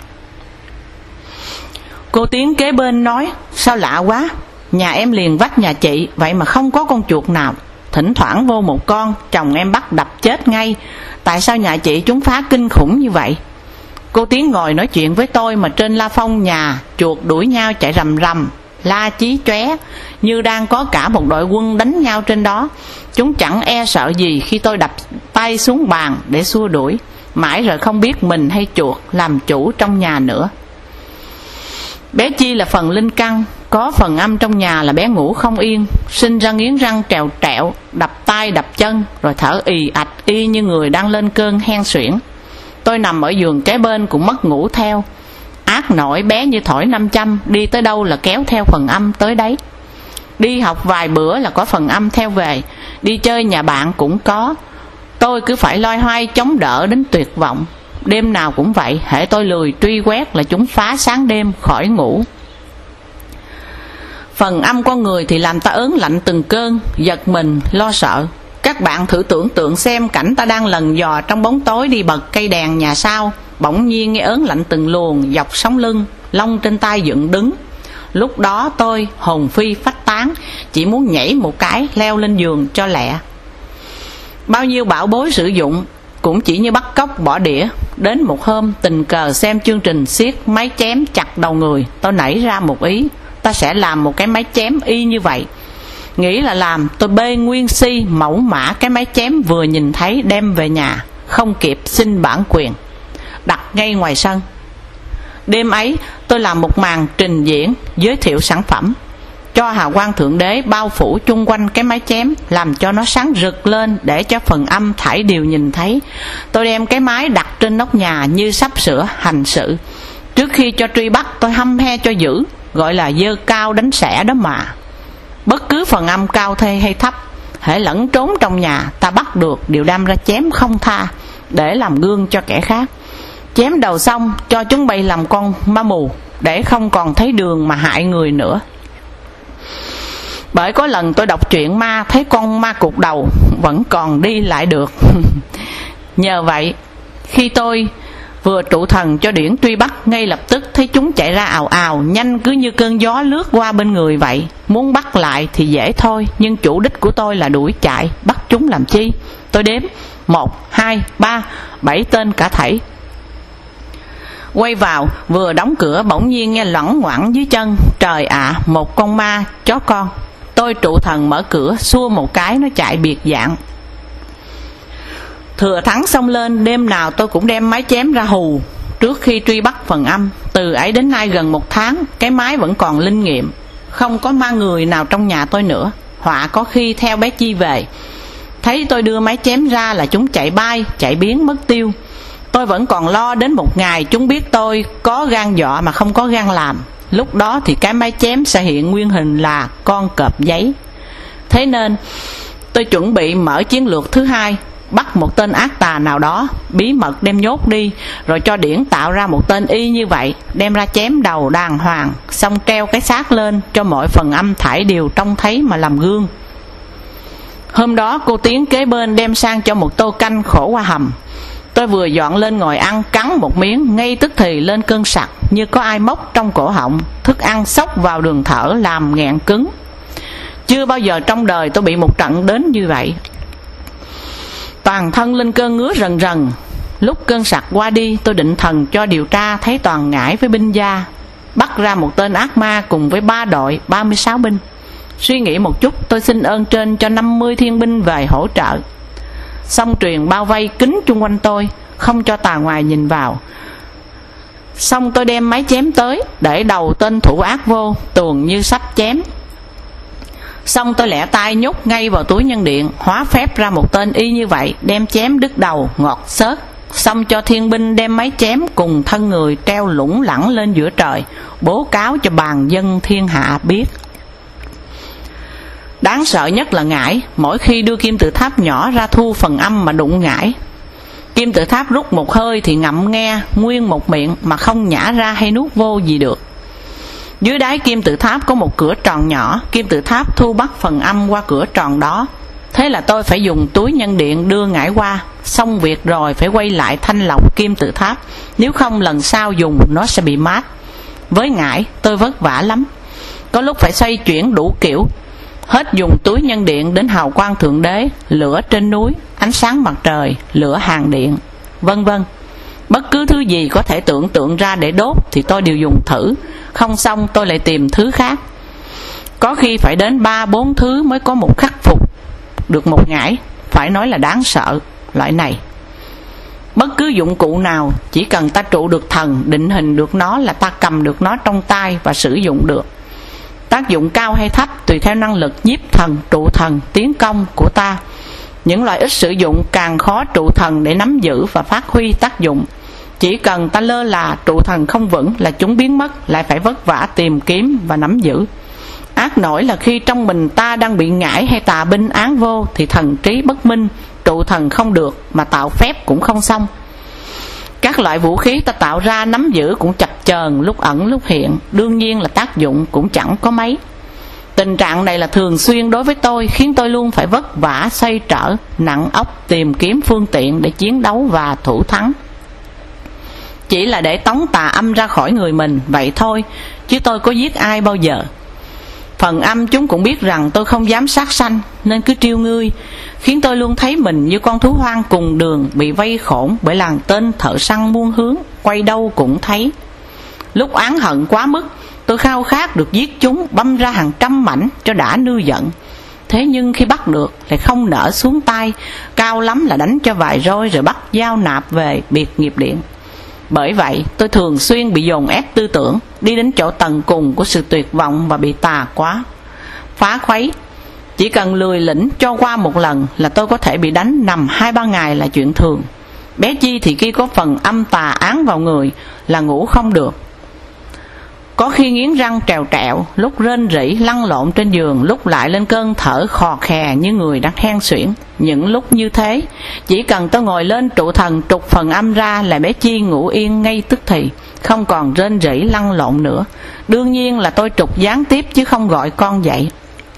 Cô Tiến kế bên nói, sao lạ quá, nhà em liền vách nhà chị, vậy mà không có con chuột nào. Thỉnh thoảng vô một con, chồng em bắt đập chết ngay. Tại sao nhà chị chúng phá kinh khủng như vậy? Cô Tiến ngồi nói chuyện với tôi mà trên la phong nhà, chuột đuổi nhau chạy rầm rầm, la chí chóe, như đang có cả một đội quân đánh nhau trên đó. Chúng chẳng e sợ gì khi tôi đập tay xuống bàn để xua đuổi, mãi rồi không biết mình hay chuột làm chủ trong nhà nữa. Bé Chi là phần linh căn, có phần âm trong nhà là bé ngủ không yên, sinh ra nghiến răng trèo trẹo, đập tay đập chân, rồi thở ì ạch y như người đang lên cơn hen suyễn. Tôi nằm ở giường kế bên cũng mất ngủ theo. Ác nổi bé như thổi 500, đi tới đâu là kéo theo phần âm tới đấy. Đi học vài bữa là có phần âm theo về, đi chơi nhà bạn cũng có. Tôi cứ phải loay hoay chống đỡ đến tuyệt vọng. Đêm nào cũng vậy, hễ tôi lười truy quét là chúng phá sáng đêm khỏi ngủ. Phần âm con người thì làm ta ớn lạnh từng cơn, giật mình, lo sợ. Các bạn thử tưởng tượng xem cảnh ta đang lần dò trong bóng tối đi bật cây đèn nhà sau, bỗng nhiên nghe ớn lạnh từng luồng dọc sống lưng, lông trên tay dựng đứng. Lúc đó tôi hồn phi phách tán, chỉ muốn nhảy một cái leo lên giường cho lẹ. Bao nhiêu bảo bối sử dụng cũng chỉ như bắt cóc bỏ đĩa. Đến một hôm tình cờ xem chương trình siết máy chém chặt đầu người, tôi nảy ra một ý, ta sẽ làm một cái máy chém y như vậy. Nghĩ là làm, tôi bê nguyên si mẫu mã cái máy chém vừa nhìn thấy đem về nhà, không kịp xin bản quyền, đặt ngay ngoài sân. Đêm ấy tôi làm một màn trình diễn giới thiệu sản phẩm, cho hào quang thượng đế bao phủ chung quanh cái máy chém, làm cho nó sáng rực lên để cho phần âm thảy đều nhìn thấy. Tôi đem cái máy đặt trên nóc nhà như sắp sửa hành sự. Trước khi cho truy bắt tôi hăm he cho dữ, gọi là dơ cao đánh xẻ đó mà. Bất cứ phần âm cao thê hay thấp, hễ lẫn trốn trong nhà, ta bắt được đều đem ra chém không tha, để làm gương cho kẻ khác. Chém đầu xong cho chúng bay làm con ma mù, để không còn thấy đường mà hại người nữa. Bởi có lần tôi đọc truyện ma, thấy con ma cụt đầu vẫn còn đi lại được. Nhờ vậy, khi tôi vừa trụ thần cho điển truy bắt, ngay lập tức thấy chúng chạy ra ào ào, nhanh cứ như cơn gió lướt qua bên người vậy. Muốn bắt lại thì dễ thôi, nhưng chủ đích của tôi là đuổi chạy, bắt chúng làm chi? Tôi đếm 1, 2, 3, 7 tên cả thảy. Quay vào, vừa đóng cửa bỗng nhiên nghe loảng ngoảng dưới chân. Trời ạ, một con ma chó con. Tôi trụ thần mở cửa, xua một cái nó chạy biệt dạng. Thừa thắng xông lên, đêm nào tôi cũng đem máy chém ra hù trước khi truy bắt phần âm. Từ ấy đến nay gần 1 tháng, cái máy vẫn còn linh nghiệm. Không có ma người nào trong nhà tôi nữa. Họa có khi theo bé Chi về. Thấy tôi đưa máy chém ra là chúng chạy bay, chạy biến mất tiêu. Tôi vẫn còn lo đến một ngày chúng biết tôi có gan dọa mà không có gan làm. Lúc đó thì cái máy chém sẽ hiện nguyên hình là con cọp giấy. Thế nên tôi chuẩn bị mở chiến lược thứ hai, bắt một tên ác tà nào đó, bí mật đem nhốt đi, rồi cho điển tạo ra một tên y như vậy, đem ra chém đầu đàng hoàng, xong treo cái xác lên cho mọi phần âm thải đều trông thấy mà làm gương. Hôm đó cô Tiến kế bên đem sang cho một tô canh khổ qua hầm. Tôi vừa dọn lên ngồi ăn, cắn một miếng, ngay tức thì lên cơn sặc như có ai móc trong cổ họng, thức ăn xốc vào đường thở làm nghẹn cứng. Chưa bao giờ trong đời tôi bị một trận đến như vậy. Toàn thân lên cơn ngứa rần rần. Lúc cơn sặc qua đi, tôi định thần cho điều tra, thấy Toàn ngải với binh gia, bắt ra một tên ác ma cùng với 3 đội 36 binh. Suy nghĩ một chút, tôi xin ơn trên cho 50 thiên binh về hỗ trợ. Xong truyền bao vây kín chung quanh tôi, không cho tà ngoài nhìn vào. Xong tôi đem máy chém tới, để đầu tên thủ ác vô, tuồng như sắp chém. Xong tôi lẹ tay nhốt ngay vào túi nhân điện, hóa phép ra một tên y như vậy, đem chém đứt đầu, ngọt xớt. Xong cho thiên binh đem máy chém cùng thân người treo lủng lẳng lên giữa trời, bố cáo cho bàn dân thiên hạ biết. Đáng sợ nhất là ngải, mỗi khi đưa kim tự tháp nhỏ ra thu phần âm mà đụng ngải. Kim tự tháp rút một hơi thì ngậm nghe nguyên một miệng mà không nhả ra hay nuốt vô gì được. Dưới đáy kim tự tháp có một cửa tròn nhỏ, kim tự tháp thu bắt phần âm qua cửa tròn đó. Thế là tôi phải dùng túi nhân điện đưa ngải qua, xong việc rồi phải quay lại thanh lọc kim tự tháp, nếu không lần sau dùng nó sẽ bị mát. Với ngải tôi vất vả lắm, có lúc phải xoay chuyển đủ kiểu, hết dùng túi nhân điện đến hào quang thượng đế, lửa trên núi, ánh sáng mặt trời, lửa hàng điện, vân vân. Bất cứ thứ gì có thể tưởng tượng ra để đốt thì tôi đều dùng thử, không xong tôi lại tìm thứ khác. Có khi phải đến 3-4 thứ mới có một khắc phục được một ngải, phải nói là đáng sợ loại này. Bất cứ dụng cụ nào, chỉ cần ta trụ được thần, định hình được nó là ta cầm được nó trong tay và sử dụng được. Tác dụng cao hay thấp tùy theo năng lực nhiếp thần, trụ thần, tiến công của ta. Những loại ít sử dụng càng khó trụ thần để nắm giữ và phát huy tác dụng. Chỉ cần ta lơ là, trụ thần không vững là chúng biến mất, lại phải vất vả tìm kiếm và nắm giữ. Ác nổi là khi trong mình ta đang bị ngải hay tà binh án vô thì thần trí bất minh, trụ thần không được mà tạo phép cũng không xong. Các loại vũ khí ta tạo ra nắm giữ cũng chập chờn, lúc ẩn lúc hiện, đương nhiên là tác dụng cũng chẳng có mấy. Tình trạng này là thường xuyên đối với tôi, khiến tôi luôn phải vất vả xoay trở, nặng óc tìm kiếm phương tiện để chiến đấu và thủ thắng. Chỉ là để tống tà âm ra khỏi người mình vậy thôi, chứ tôi có giết ai bao giờ. Phần âm chúng cũng biết rằng tôi không dám sát sanh, nên cứ trêu ngươi, khiến tôi luôn thấy mình như con thú hoang cùng đường, bị vây khổn bởi làng tên thợ săn muôn hướng, quay đâu cũng thấy. Lúc oán hận quá mức, tôi khao khát được giết chúng, băm ra hàng trăm mảnh cho đã nư giận. Thế nhưng khi bắt được lại không nỡ xuống tay, cao lắm là đánh cho vài roi rồi bắt giao nạp về biệt nghiệp điện. Bởi vậy tôi thường xuyên bị dồn ép tư tưởng, đi đến chỗ tận cùng của sự tuyệt vọng và bị tà quá phá khuấy. Chỉ cần lười lĩnh cho qua một lần là tôi có thể bị đánh nằm 2-3 ngày là chuyện thường. Bé Chi thì khi có phần âm tà án vào người là ngủ không được, có khi nghiến răng trèo trẹo, lúc rên rỉ lăn lộn trên giường, lúc lại lên cơn thở khò khè như người đang hen suyễn. Những lúc như thế, chỉ cần tôi ngồi lên trụ thần trục phần âm ra là bé Chi ngủ yên ngay tức thì, không còn rên rỉ lăn lộn nữa. Đương nhiên là tôi trục gián tiếp chứ không gọi con dậy.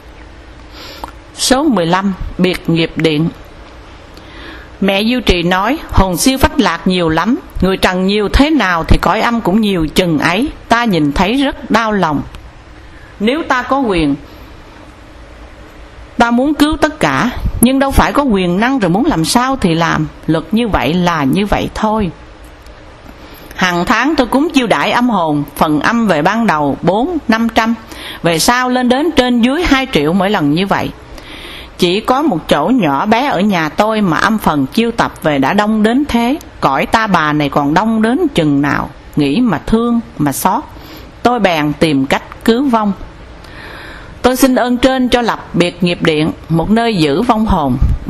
Số 15. Biệt nghiệp điện. Mẹ Diêu Trì nói hồn siêu phách lạc nhiều lắm, người trần nhiều thế nào thì cõi âm cũng nhiều chừng ấy, ta nhìn thấy rất đau lòng. Nếu ta có quyền, ta muốn cứu tất cả, nhưng đâu phải có quyền năng rồi muốn làm sao thì làm, luật như vậy là như vậy thôi. Hàng tháng tôi cúng chiêu đãi âm hồn, phần âm về ban đầu 400-500, về sau lên đến trên dưới 2 triệu mỗi lần như vậy. Chỉ có một chỗ nhỏ bé ở nhà tôi mà âm phần chiêu tập về đã đông đến thế, cõi ta bà này còn đông đến chừng nào, nghĩ mà thương mà xót. Tôi bèn tìm cách cứu vong. Tôi xin ơn trên cho lập biệt nghiệp điện, một nơi giữ vong hồn.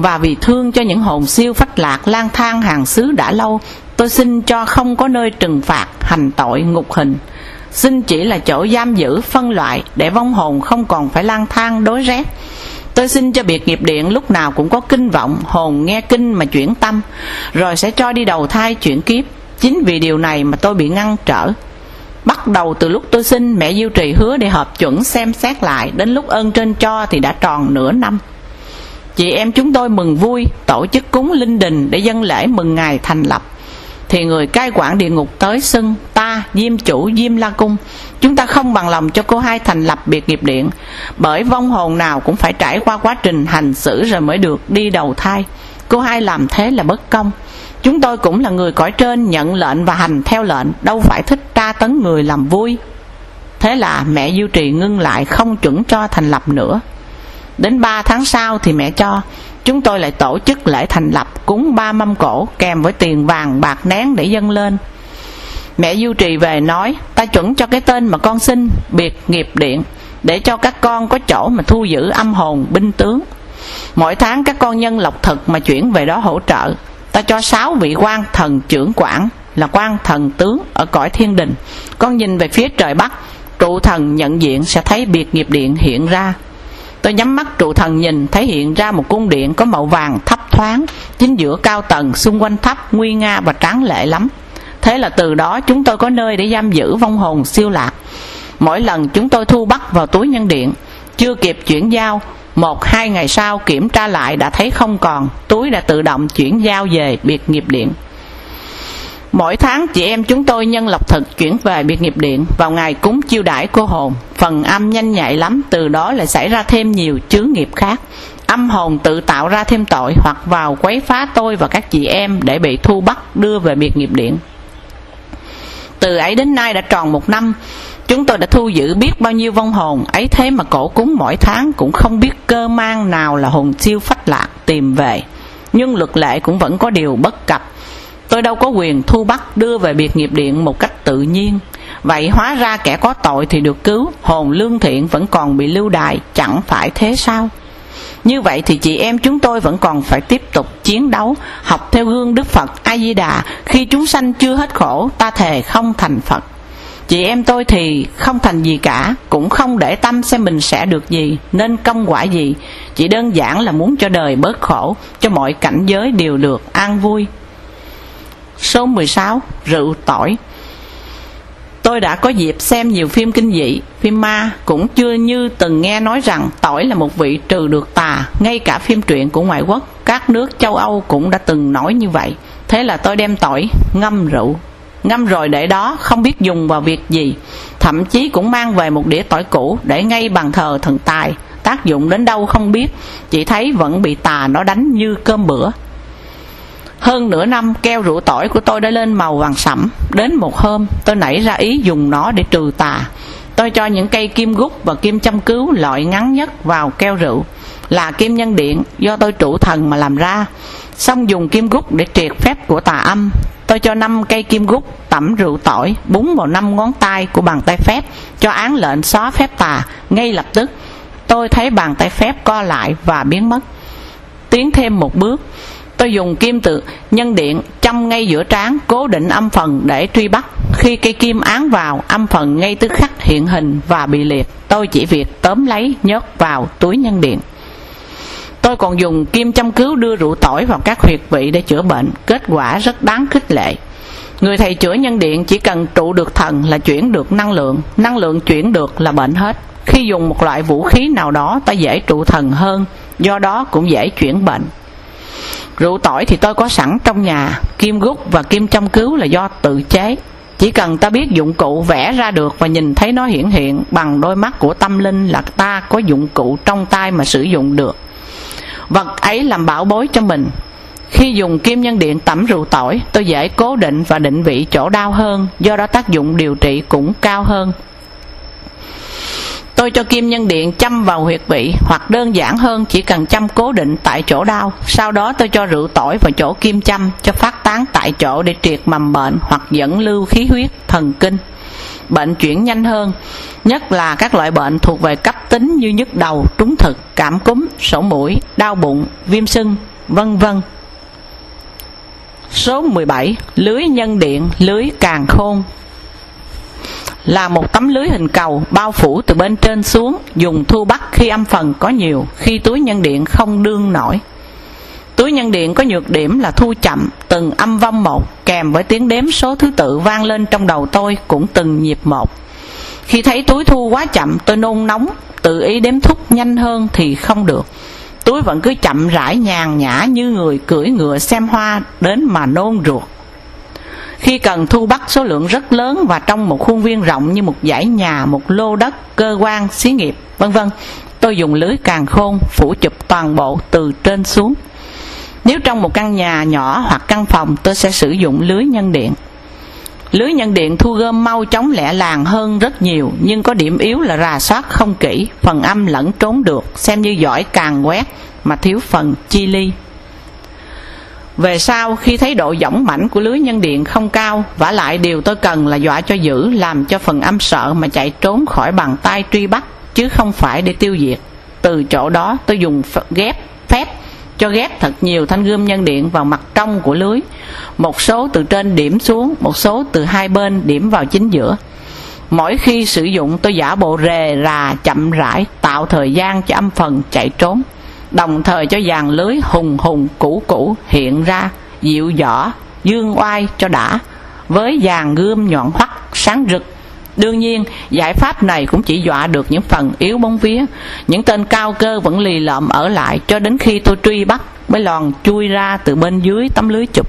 và vì thương cho những hồn siêu phách lạc lang thang hàng xứ đã lâu, tôi xin cho không có nơi trừng phạt, hành tội, ngục hình. Xin chỉ là chỗ giam giữ, phân loại, để vong hồn không còn phải lang thang đói rét. Tôi xin cho biệt nghiệp điện lúc nào cũng có kinh vọng, hồn nghe kinh mà chuyển tâm, rồi sẽ cho đi đầu thai chuyển kiếp. Chính vì điều này mà tôi bị ngăn trở. Bắt đầu từ lúc tôi xin, mẹ Diêu Trì hứa để hợp chuẩn xem xét lại, đến lúc ơn trên cho thì đã tròn nửa năm. Chị em chúng tôi mừng vui, tổ chức cúng linh đình để dâng lễ mừng ngày thành lập. Thì người cai quản địa ngục tới xưng: ta Diêm chủ Diêm La Cung, chúng ta không bằng lòng cho cô hai thành lập biệt nghiệp điện, bởi vong hồn nào cũng phải trải qua quá trình hành xử rồi mới được đi đầu thai. Cô hai làm thế là bất công. Chúng tôi cũng là người cõi trên, nhận lệnh và hành theo lệnh, đâu phải thích tra tấn người làm vui. Thế là mẹ Diêu Trì ngưng lại, không chuẩn cho thành lập nữa. Đến 3 tháng sau thì mẹ cho. Chúng tôi lại tổ chức lễ thành lập, cúng 3 mâm cỗ kèm với tiền vàng bạc nén để dâng lên. Mẹ Diêu Trì về nói: ta chuẩn cho cái tên mà con xin, biệt nghiệp điện, để cho các con có chỗ mà thu giữ âm hồn binh tướng. Mỗi tháng các con nhân lộc thực mà chuyển về đó hỗ trợ. Ta cho 6 vị quan thần trưởng quản là quan thần tướng ở cõi thiên đình. Con nhìn về phía trời Bắc, trụ thần nhận diện sẽ thấy biệt nghiệp điện hiện ra. Tôi nhắm mắt trụ thần nhìn, thấy hiện ra một cung điện có màu vàng thấp thoáng, chính giữa cao tầng, xung quanh thấp, nguy nga và tráng lệ lắm. Thế là từ đó chúng tôi có nơi để giam giữ vong hồn siêu lạc. Mỗi lần chúng tôi thu bắt vào túi nhân điện, chưa kịp chuyển giao, 1-2 ngày sau kiểm tra lại đã thấy không còn, túi đã tự động chuyển giao về biệt nghiệp điện. Mỗi tháng chị em chúng tôi nhân lộc thực chuyển về biệt nghiệp điện vào ngày cúng chiêu đãi cô hồn. Phần âm nhanh nhạy lắm, từ đó lại xảy ra thêm nhiều chướng nghiệp khác. Âm hồn tự tạo ra thêm tội, hoặc vào quấy phá tôi và các chị em để bị thu bắt đưa về biệt nghiệp điện. Từ ấy đến nay đã tròn 1 năm, chúng tôi đã thu giữ biết bao nhiêu vong hồn. Ấy thế mà cổ cúng mỗi tháng cũng không biết cơ mang nào là hồn siêu phách lạc tìm về. Nhưng luật lệ cũng vẫn có điều bất cập. Tôi đâu có quyền thu bắt đưa về biệt nghiệp điện một cách tự nhiên. Vậy hóa ra kẻ có tội thì được cứu, hồn lương thiện vẫn còn bị lưu đày, chẳng phải thế sao? Như vậy thì chị em chúng tôi vẫn còn phải tiếp tục chiến đấu, học theo gương Đức Phật A Di Đà: khi chúng sanh chưa hết khổ, ta thề không thành Phật. Chị em tôi thì không thành gì cả, cũng không để tâm xem mình sẽ được gì, nên công quả gì. Chỉ đơn giản là muốn cho đời bớt khổ, cho mọi cảnh giới đều được an vui. Số 16. Rượu tỏi. Tôi đã có dịp xem nhiều phim kinh dị, phim ma, cũng chưa như từng nghe nói rằng tỏi là một vị trừ được tà. Ngay cả phim truyện của ngoại quốc, các nước châu Âu cũng đã từng nói như vậy. Thế là tôi đem tỏi ngâm rượu, ngâm rồi để đó, không biết dùng vào việc gì. Thậm chí cũng mang về một đĩa tỏi cũ để ngay bàn thờ thần tài. Tác dụng đến đâu không biết, chỉ thấy vẫn bị tà nó đánh như cơm bữa. Hơn nửa năm, keo rượu tỏi của tôi đã lên màu vàng sẫm. Đến một hôm, tôi nảy ra ý dùng nó để trừ tà. Tôi cho những cây kim gút và kim châm cứu loại ngắn nhất vào keo rượu, là kim nhân điện do tôi trụ thần mà làm ra. Xong dùng kim gút để triệt phép của tà âm. Tôi cho 5 cây kim gút tẩm rượu tỏi, búng vào 5 ngón tay của bàn tay phép, cho án lệnh xóa phép tà. Ngay lập tức, tôi thấy bàn tay phép co lại và biến mất. Tiến thêm một bước, tôi dùng kim tự nhân điện châm ngay giữa trán, cố định âm phần để truy bắt. Khi cây kim án vào, âm phần ngay tức khắc hiện hình và bị liệt. Tôi chỉ việc tóm lấy, nhốt vào túi nhân điện. Tôi còn dùng kim châm cứu đưa rượu tỏi vào các huyệt vị để chữa bệnh. Kết quả rất đáng khích lệ. Người thầy chữa nhân điện chỉ cần trụ được thần là chuyển được năng lượng. Năng lượng chuyển được là bệnh hết. Khi dùng một loại vũ khí nào đó, ta dễ trụ thần hơn, do đó cũng dễ chuyển bệnh. Rượu tỏi thì tôi có sẵn trong nhà. Kim gút và kim châm cứu là do tự chế. Chỉ cần ta biết dụng cụ vẽ ra được và nhìn thấy nó hiển hiện bằng đôi mắt của tâm linh là ta có dụng cụ trong tay mà sử dụng được. Vật ấy làm bảo bối cho mình. Khi dùng kim nhân điện tẩm rượu tỏi, tôi dễ cố định và định vị chỗ đau hơn, do đó tác dụng điều trị cũng cao hơn. Tôi cho kim nhân điện châm vào huyệt vị, hoặc đơn giản hơn chỉ cần châm cố định tại chỗ đau. Sau đó tôi cho rượu tỏi vào chỗ kim châm, cho phát tán tại chỗ để triệt mầm bệnh hoặc dẫn lưu khí huyết, thần kinh. Bệnh chuyển nhanh hơn, nhất là các loại bệnh thuộc về cấp tính như nhức đầu, trúng thực, cảm cúm, sổ mũi, đau bụng, viêm sưng, vân vân. Số 17. Lưới nhân điện, lưới càn khôn. Là một tấm lưới hình cầu bao phủ từ bên trên xuống, dùng thu bắt khi âm phần có nhiều, khi túi nhân điện không đương nổi. Túi nhân điện có nhược điểm là thu chậm, từng âm vong một, kèm với tiếng đếm số thứ tự vang lên trong đầu tôi cũng từng nhịp một. Khi thấy túi thu quá chậm, tôi nôn nóng, tự ý đếm thúc nhanh hơn thì không được. Túi vẫn cứ chậm rãi nhàn nhã như người cưỡi ngựa xem hoa, đến mà nôn ruột. Khi cần thu bắt số lượng rất lớn và trong một khuôn viên rộng như một dãy nhà, một lô đất, cơ quan, xí nghiệp, vân vân, tôi dùng lưới càn khôn phủ chụp toàn bộ từ trên xuống. Nếu trong một căn nhà nhỏ hoặc căn phòng, tôi sẽ sử dụng lưới nhân điện. Lưới nhân điện thu gom mau chóng lẹ làng hơn rất nhiều, nhưng có điểm yếu là rà soát không kỹ, phần âm lẫn trốn được, xem như giỏi càn quét mà thiếu phần chi ly. Về sau, khi thấy độ dõng mãnh của lưới nhân điện không cao, vả lại điều tôi cần là dọa cho dữ, làm cho phần âm sợ mà chạy trốn khỏi bàn tay truy bắt, chứ không phải để tiêu diệt. Từ chỗ đó tôi dùng phép cho ghép thật nhiều thanh gươm nhân điện vào mặt trong của lưới, một số từ trên điểm xuống, một số từ hai bên điểm vào chính giữa. Mỗi khi sử dụng, tôi giả bộ rề rà chậm rãi, tạo thời gian cho âm phần chạy trốn, đồng thời cho dàn lưới hùng hùng cũ cũ hiện ra, dịu dõ dương oai cho đã, với dàn gươm nhọn hoắt sáng rực. Đương nhiên, giải pháp này cũng chỉ dọa được những phần yếu bóng vía, những tên cao cơ vẫn lì lợm ở lại cho đến khi tôi truy bắt mới lòn chui ra từ bên dưới tấm lưới chụp.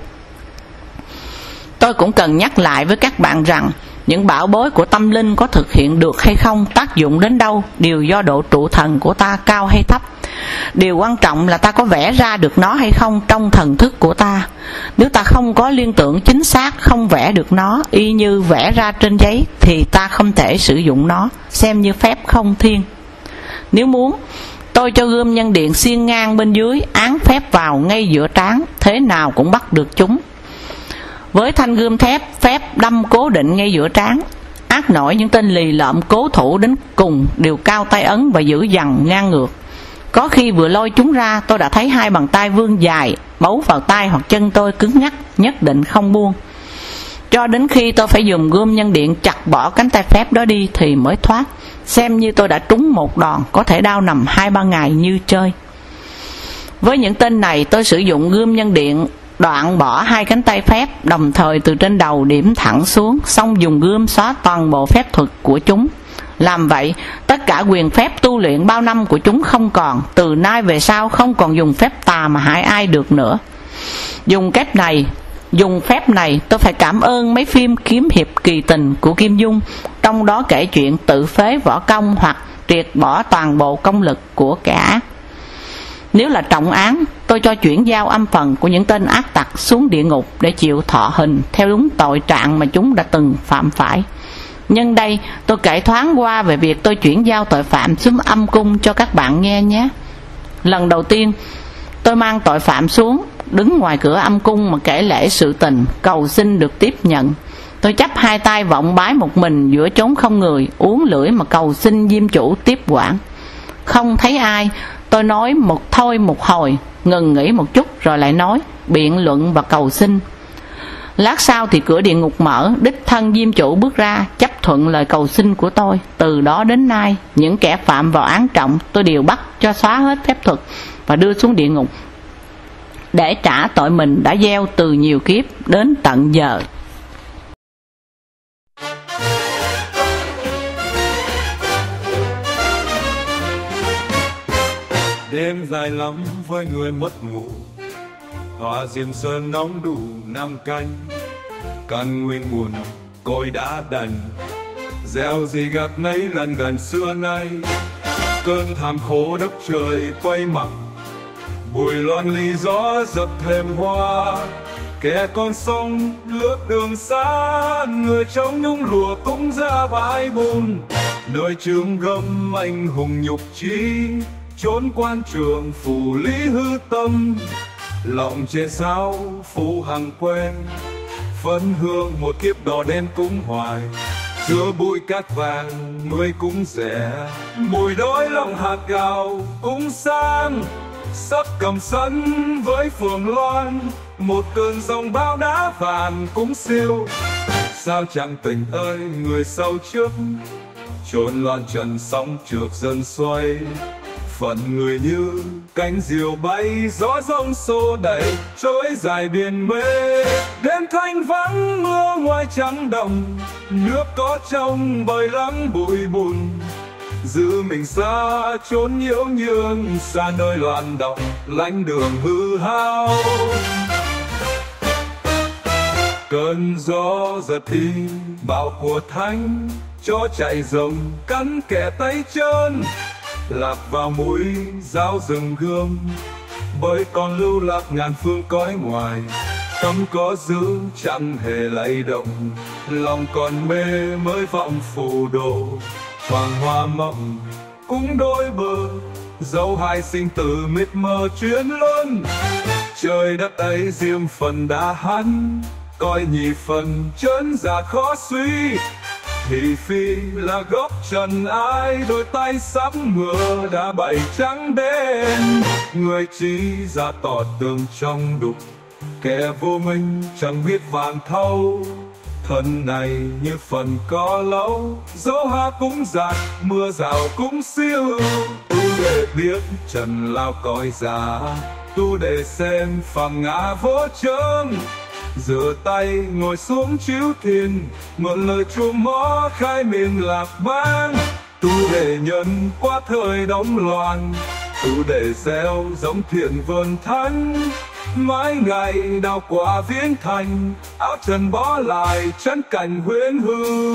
Tôi cũng cần nhắc lại với các bạn rằng những bảo bối của tâm linh có thực hiện được hay không, tác dụng đến đâu, đều do độ trụ thần của ta cao hay thấp. Điều quan trọng là ta có vẽ ra được nó hay không trong thần thức của ta. Nếu ta không có liên tưởng chính xác, không vẽ được nó y như vẽ ra trên giấy, thì ta không thể sử dụng nó, xem như phép không thiên. Nếu muốn, tôi cho gươm nhân điện xiên ngang bên dưới, án phép vào ngay giữa trán, thế nào cũng bắt được chúng. Với thanh gươm thép, phép đâm cố định ngay giữa trán. Ác nổi những tên lì lợm cố thủ đến cùng đều cao tay ấn và giữ dằn ngang ngược. Có khi vừa lôi chúng ra, tôi đã thấy hai bàn tay vươn dài, bấu vào tay hoặc chân tôi cứng nhắc, nhất định không buông. Cho đến khi tôi phải dùng gươm nhân điện chặt bỏ cánh tay phép đó đi thì mới thoát, xem như tôi đã trúng một đòn, có thể đau nằm 2-3 ngày như chơi. Với những tên này, tôi sử dụng gươm nhân điện đoạn bỏ hai cánh tay phép, đồng thời từ trên đầu điểm thẳng xuống, xong dùng gươm xóa toàn bộ phép thuật của chúng. Làm vậy, tất cả quyền phép tu luyện bao năm của chúng không còn, từ nay về sau không còn dùng phép tà mà hại ai được nữa. Dùng phép này, tôi phải cảm ơn mấy phim kiếm hiệp kỳ tình của Kim Dung, trong đó kể chuyện tự phế võ công hoặc triệt bỏ toàn bộ công lực của kẻ ác. Nếu là trọng án, tôi cho chuyển giao âm phần của những tên ác tặc xuống địa ngục để chịu thọ hình theo đúng tội trạng mà chúng đã từng phạm phải. Nhân đây, tôi kể thoáng qua về việc tôi chuyển giao tội phạm xuống âm cung cho các bạn nghe nhé. Lần đầu tiên, tôi mang tội phạm xuống, đứng ngoài cửa âm cung mà kể lễ sự tình, cầu xin được tiếp nhận. Tôi chắp hai tay vọng bái một mình giữa chốn không người, uốn lưỡi mà cầu xin diêm chủ tiếp quản. Không thấy ai, tôi nói một thôi một hồi, ngừng nghỉ một chút rồi lại nói, biện luận và cầu xin. Lát sau thì cửa địa ngục mở, đích thân diêm chủ bước ra, chấp thuận lời cầu xin của tôi. Từ đó đến nay, những kẻ phạm vào án trọng tôi đều bắt cho xóa hết phép thuật và đưa xuống địa ngục, để trả tội mình đã gieo từ nhiều kiếp đến tận giờ. Đêm dài lắm với người mất ngủ, hoa diêm sơn nóng đủ 5 canh. Căn nguyên buồn côi đã đành, gieo gì gặt nấy lần gần xưa nay. Cơn thảm khổ đất trời quay mặt, bụi loạn ly gió dập thềm hoa. Kẻ con sông lướt đường xa, người trong nhung lụa cũng ra bãi bùn. Nơi trường gấm anh hùng nhục chí, chốn quan trường phủ lý hư tâm. Lòng trên sao phủ hằng quen, phấn hương một kiếp đỏ đen cũng hoài. Chứa bụi cát vàng mới cũng rẻ, mùi đói lòng hạt gạo cũng sang. sắp cầm sân với phường loan, một cơn giông bão đá vàng cũng siêu. Sao chẳng tình ơi người sau trước, trốn loạn trần sóng trượt dần xoay. Phận người như cánh diều bay, gió giông xô đẩy trôi dài biển mê. Đêm thanh vắng mưa ngoài trắng đồng, nước có trong bời lắng bụi bùn. Giữ mình xa trốn nhiễu nhương, xa nơi loạn động lánh đường hư hao. Cơn gió giật thì bão của thánh, chó chạy rồng cắn kẻ tay chân. Lạc vào mũi dao rừng gươm, bởi còn lưu lạc ngàn phương cõi ngoài. Tâm có giữ chẳng hề lay động, lòng còn mê mới vọng phù đồ. Hoàng hoa mộng cũng đôi bờ, dấu hai sinh tử mịt mờ chuyến luân. Trời đất ấy riêng phần đã hắn, coi nhị phần chân giả khó suy. Thị phi là gốc trần ai, đôi tay sắp ngựa đã bảy trắng đen. Người trí ra tỏ tường trong đục, kẻ vô minh chẳng biết vàng thâu. Thân này như phần có lấu, dấu hoa cũng giạt, mưa rào cũng siêu. Tu để biết trần lao cõi già, tu để xem phàm ngã vô chớm. Rửa tay ngồi xuống chiếu thiền, mượn lời chùa mó khai miệng lạc vang. Tu để nhân qua thời đóng loạn, tu để gieo giống thiện vườn thánh. Mãi ngày đào quả viễn thành, áo trần bỏ lại chân cảnh huyễn hư.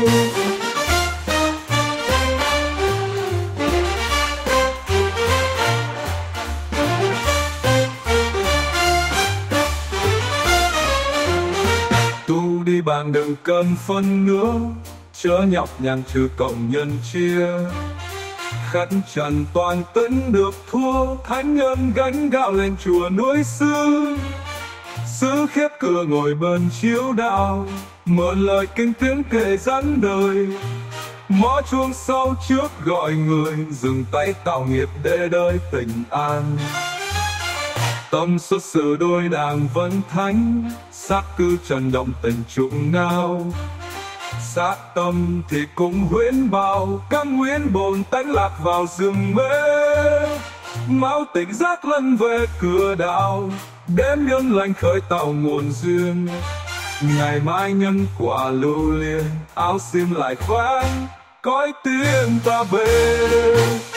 Tu đi bàn đừng cần phân nữa, chớ nhọc nhằn trừ cộng nhân chia. Khăn trần toàn tấn được thua, thánh nhân gánh gạo lên chùa núi xưa. Sứ khép cửa ngồi bên chiếu đạo, mượn lời kinh tiếng kể dẫn đời. Mõ chuông sau trước gọi người, dừng tay tạo nghiệp để đời bình an. Tâm xuất xử đôi đàng vẫn thánh, xác cư trần động tình trụng ngao. Sát tâm thì cũng huyễn bào, cam nguyên bồn tánh lạc vào rừng mê. Máu tỉnh giác lân về cửa đạo, đêm nhân lành khởi tạo nguồn duyên. Ngày mai nhân quả lưu liên, áo xiêm lại khoác, cõi tiếng ta về.